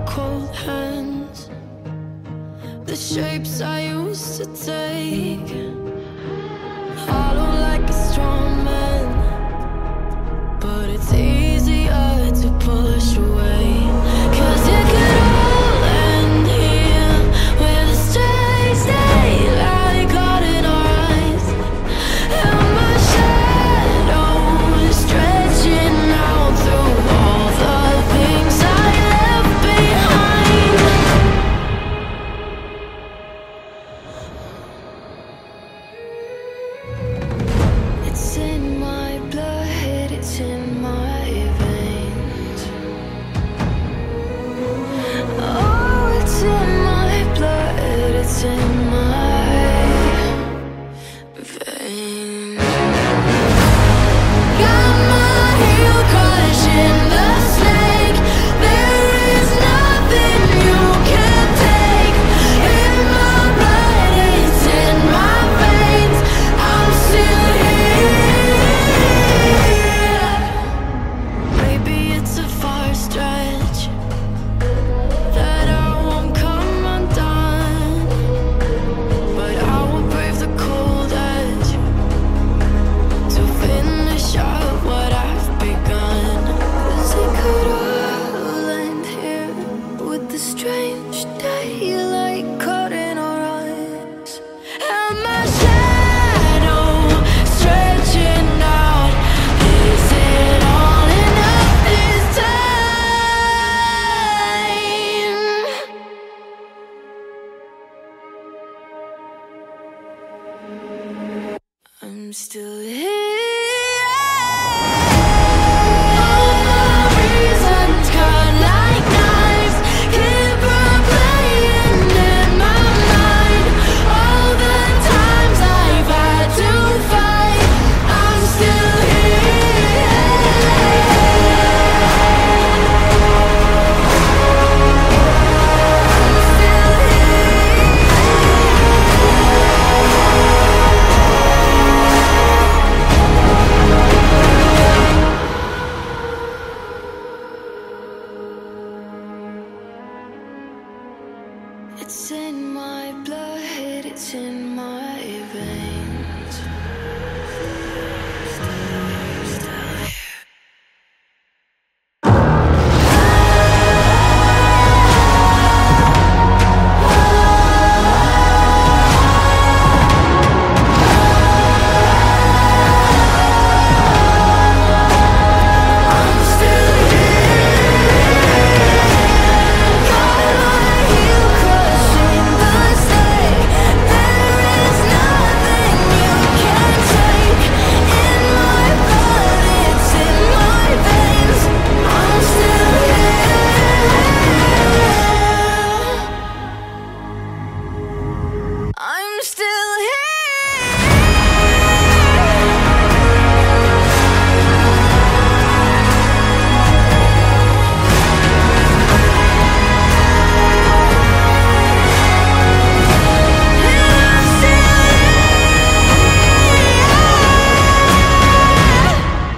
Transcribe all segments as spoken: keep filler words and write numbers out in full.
cold hands, the shapes I used to take, hollow like a strong man, but it's easier to push away. 'Cause it could all end here, where the stars daylight caught in our eyes, and my shadow is stretching out through all the things I left behind. It's in my blood, it's in my veins. Oh, it's in my blood, it's in my veins. Got my heel crushing the snake. There is nothing you can take. In my blood, it's in my veins. I'm still here. Maybe it's a far stretch that I won't come undone, but I will brave the cold edge to finish up what I've begun. 'Cause it could all end here, with the strange daylight caught in our eyes, and my shadow stretching out. Is it all enough this time? I'm still here. All my reasons cut like knives, keep replaying in my mind. All the times I've had to fight, I'm still here. I'm still It's in my blood, it's in my veins. I'm still got my heel crushing the snake. There is nothing you can take. In my blood, it's in my veins. I'm still here. I'm still here.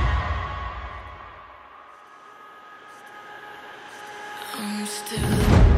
I'm still